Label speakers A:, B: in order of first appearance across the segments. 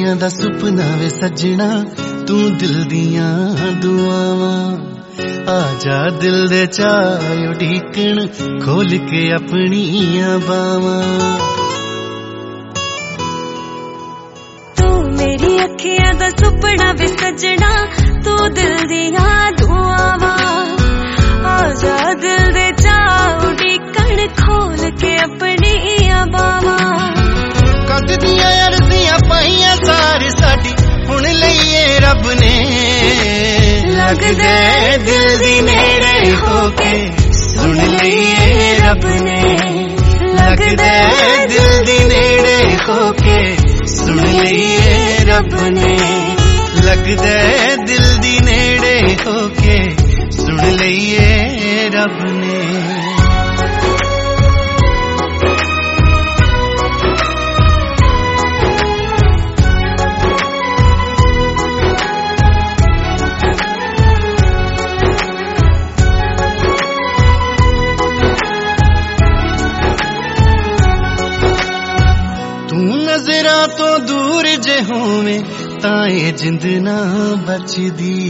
A: अखियां दा सुपना वे सजना तू दिल दियां दुआवां आजा दिल दे चाय उड़ीकण खोल के अपनियां बावां
B: तू मेरी अखियां दा सुपना वे सजना तू दिल दियां दुआवां आजा दिल दे चाय उड़ीकण खोल के अपनियां बावां
A: कद दियां अर्जियां पाइयां सारी साडी हुण लईए रब ने लगदे दिल दी नेड़े होके सुन लईए रब ने लगदे दिल दी नेड़े होके सुन लईए रब ने लगदे दिल दी नेड़े होके सुन लईए रब ने नज़रां तो दूर जे होवें तां ए जिंद ना बचदी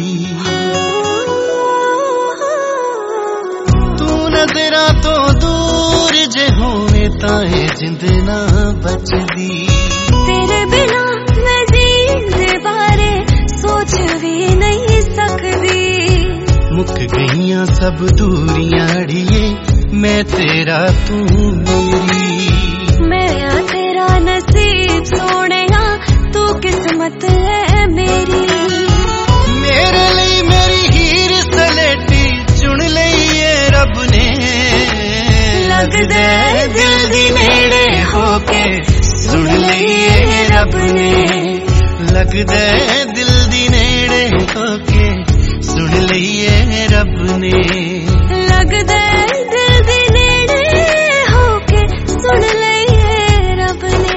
A: तू नज़रां तो दूर जे होवें तां ए जिंद ना बचदी
B: तेरे बिना मैं जीने बारे सोच भी नहीं सकदी
A: मुक गईयां सब दूरियां अड़िए मैं तेरा तू मेरी
B: मैं तेरा नसीब सोहणिया तू किस्मत है मेरी
A: मेरे लिए मेरी हीर सलेटी चुन लईए रब ने लगदे दिल दी नेड़े होके सुन लईए रब ने लगदे दिल दी नेड़े होके सुन लईए रब ने
B: लगदे दिल दी नेड़े होके सुन लईए रब ने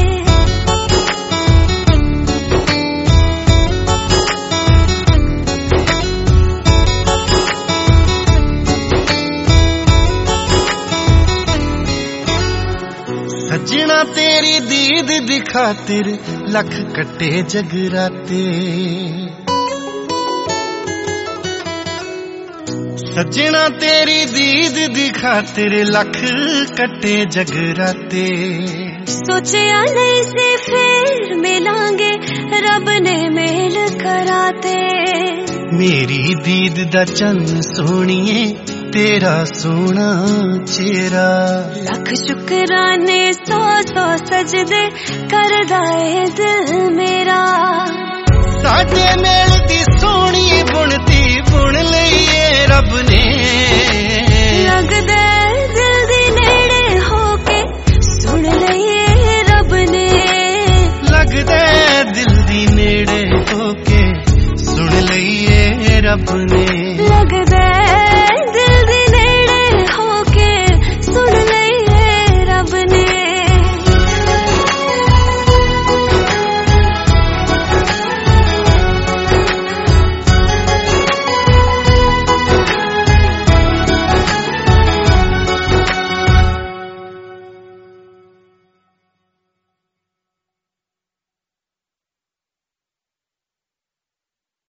A: सजना तेरी दीद दी खातिर लख कट्टे जगराते सजना तेरी दीद दी खातिर लख कट्टे जगराते
B: सोचिया नहीं से फिर मिलांगे रब ने मेल कराते
A: मेरी दीद दा चन्न सोहणिए तेरा सोना चेहरा
B: लख शुक्राने सौ सौ सजदे करदा ए दिल मेरा
A: साडे मेल दी सोहणी बुनती बुन लईए रब ने
B: लगदे दिल दी नेड़े होके सुन लईए रब ने
A: लगदे दिल दी नेड़े होके सुन लईए रब ने